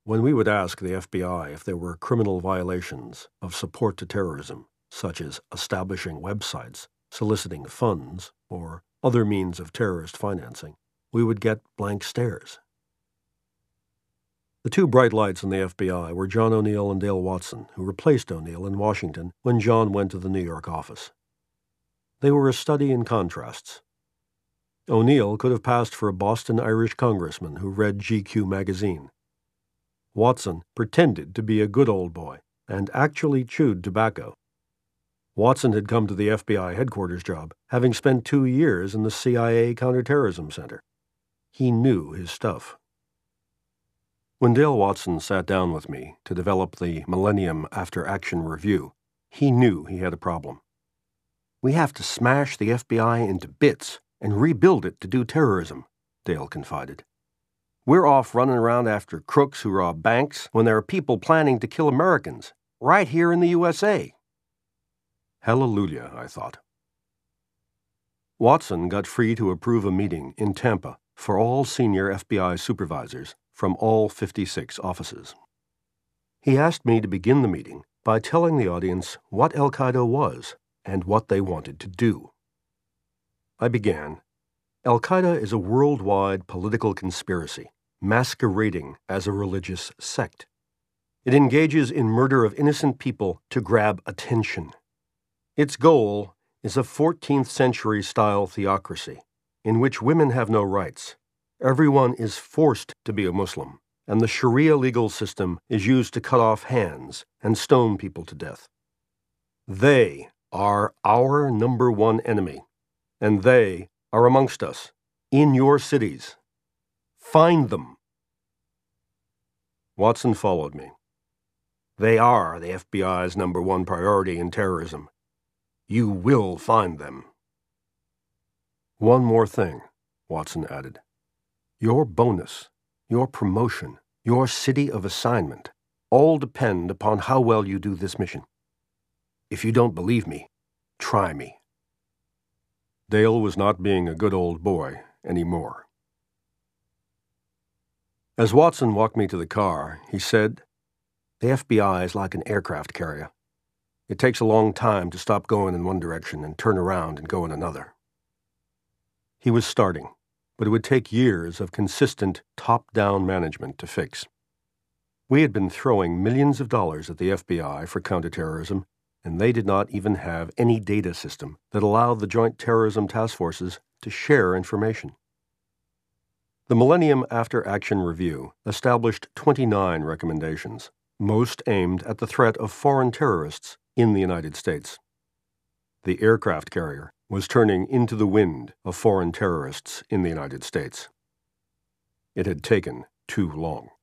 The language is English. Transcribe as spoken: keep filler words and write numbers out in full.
When we would ask the F B I if there were criminal violations of support to terrorism, such as establishing websites, soliciting funds, or other means of terrorist financing, we would get blank stares. The two bright lights in the F B I were John O'Neill and Dale Watson, who replaced O'Neill in Washington when John went to the New York office. They were a study in contrasts. O'Neill could have passed for a Boston Irish congressman who read G Q magazine. Watson pretended to be a good old boy and actually chewed tobacco. Watson had come to the F B I headquarters job, having spent two years in the C I A Counterterrorism Center. He knew his stuff. When Dale Watson sat down with me to develop the Millennium After Action Review, he knew he had a problem. "We have to smash the F B I into bits and rebuild it to do terrorism," Dale confided. "We're off running around after crooks who rob banks when there are people planning to kill Americans, right here in the U S A. Hallelujah, I thought. Watson got free to approve a meeting in Tampa for all senior F B I supervisors from all fifty-six offices. He asked me to begin the meeting by telling the audience what Al-Qaeda was and what they wanted to do. I began, Al-Qaeda is a worldwide political conspiracy, masquerading as a religious sect. It engages in murder of innocent people to grab attention. Its goal is a fourteenth century style theocracy in which women have no rights. Everyone is forced to be a Muslim, and the Sharia legal system is used to cut off hands and stone people to death. They are our number one enemy, and they are amongst us, in your cities. Find them. Watson followed me. They are the F B I's number one priority in terrorism. You will find them. One more thing, Watson added. Your bonus, your promotion, your city of assignment all depend upon how well you do this mission. If you don't believe me, try me. Dale was not being a good old boy anymore. As Watson walked me to the car, he said, The F B I is like an aircraft carrier. It takes a long time to stop going in one direction and turn around and go in another. He was starting, but it would take years of consistent top-down management to fix. We had been throwing millions of dollars at the F B I for counterterrorism, and they did not even have any data system that allowed the Joint Terrorism Task Forces to share information. The Millennium After Action Review established twenty-nine recommendations, most aimed at the threat of foreign terrorists in the United States. The aircraft carrier was turning into the wind of foreign terrorists in the United States. It had taken too long.